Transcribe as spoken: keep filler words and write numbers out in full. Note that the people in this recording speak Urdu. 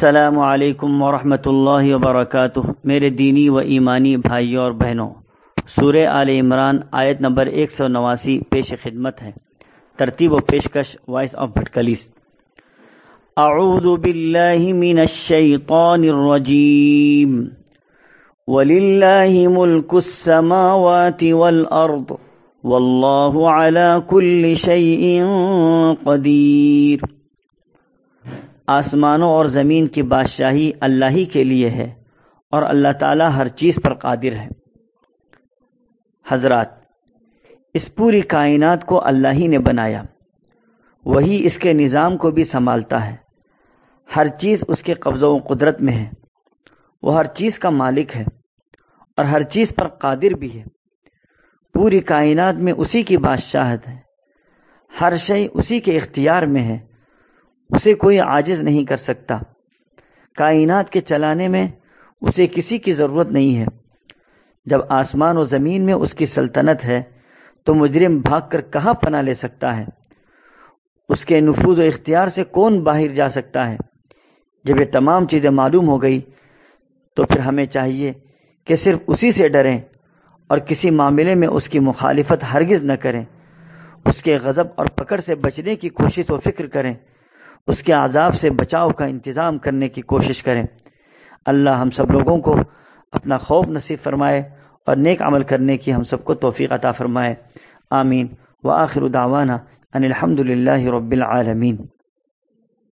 السلام علیکم ورحمۃ اللہ وبرکاتہ۔ میرے دینی و ایمانی بھائیوں اور بہنوں، سورہ آل عمران آیت نمبر ایک سو نواسی پیش خدمت ہے۔ ترتیب و پیشکش وائس آف بھٹکلیس۔ اعوذ باللہ من الشیطان الرجیم، وَلِلَّهِ مُلْكُ السَّمَاوَاتِ وَالْأَرْضِ وَاللَّهُ عَلَى كُلِّ شَيْءٍ قَدِيرٌ۔ آسمانوں اور زمین کی بادشاہی اللہ ہی کے لیے ہے اور اللہ تعالی ہر چیز پر قادر ہے۔ حضرات، اس پوری کائنات کو اللہ ہی نے بنایا، وہی اس کے نظام کو بھی سنبھالتا ہے۔ ہر چیز اس کے قبضہ و قدرت میں ہے، وہ ہر چیز کا مالک ہے اور ہر چیز پر قادر بھی ہے۔ پوری کائنات میں اسی کی بادشاہت ہے، ہر شے اسی کے اختیار میں ہے، اسے کوئی عاجز نہیں کر سکتا۔ کائنات کے چلانے میں اسے کسی کی ضرورت نہیں ہے۔ جب آسمان و زمین میں اس کی سلطنت ہے تو مجرم بھاگ کر کہاں پناہ لے سکتا ہے؟ اس کے نفوذ و اختیار سے کون باہر جا سکتا ہے؟ جب یہ تمام چیزیں معلوم ہو گئی تو پھر ہمیں چاہیے کہ صرف اسی سے ڈریں اور کسی معاملے میں اس کی مخالفت ہرگز نہ کریں۔ اس کے غضب اور پکڑ سے بچنے کی کوشش و فکر کریں، اس کے عذاب سے بچاؤ کا انتظام کرنے کی کوشش کریں۔ اللہ ہم سب لوگوں کو اپنا خوف نصیب فرمائے اور نیک عمل کرنے کی ہم سب کو توفیق عطا فرمائے۔ آمین۔ وآخر دعوانا ان الحمد للہ رب العالمین۔